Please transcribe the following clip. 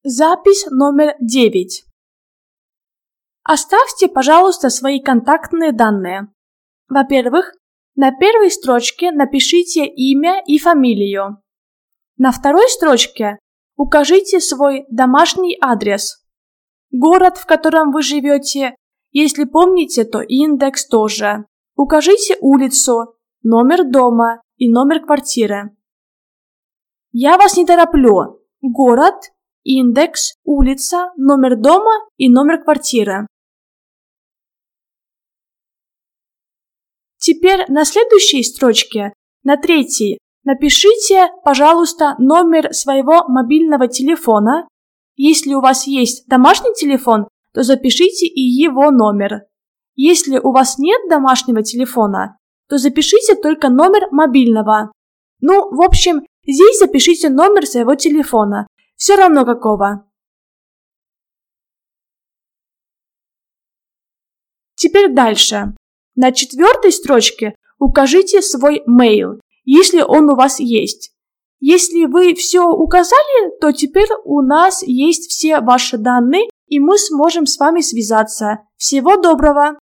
Запись номер 9. Оставьте, пожалуйста, свои контактные данные. Во-первых, на первой строчке напишите имя и фамилию. На второй строчке укажите свой домашний адрес. Город, в котором вы живете, если помните, то индекс тоже. Укажите улицу, номер дома и номер квартиры. Я вас не тороплю. Город, индекс, улица, номер дома и номер квартиры. Теперь на следующей строчке, на третьей, напишите, пожалуйста, номер своего мобильного телефона. Если у вас есть домашний телефон, то запишите и его номер. Если у вас нет домашнего телефона, то запишите только номер мобильного. В общем, здесь запишите номер своего телефона. Все равно какого. Теперь дальше. На четвертой строчке укажите свой mail, если он у вас есть. Если вы все указали, то теперь у нас есть все ваши данные, и мы сможем с вами связаться. Всего доброго!